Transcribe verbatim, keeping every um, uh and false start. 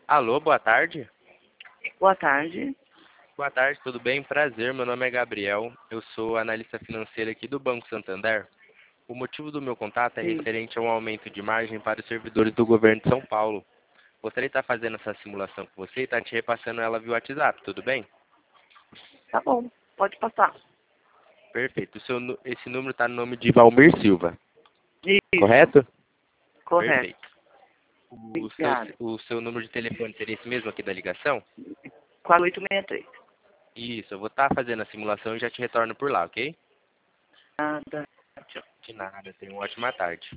Alô, boa tarde. Boa tarde. Boa tarde, tudo bem? Prazer, meu nome é Gabriel. Eu sou analista financeiro aqui do Banco Santander. O motivo do meu contato é Sim. referente a um aumento de margem para os servidores do governo de São Paulo. Gostaria de estar fazendo essa simulação com você e estar te repassando ela via WhatsApp, tudo bem? Tá bom, pode passar. Perfeito. O seu nu- esse número está no nome de Valmir Silva, Isso, correto? correto. Perfeito. O seu, Obrigada. o seu número de telefone seria esse mesmo aqui da ligação? quatro oito seis três. Isso, eu vou estar fazendo a simulação e já te retorno por lá, ok? Nada. De nada, tenha uma ótima tarde.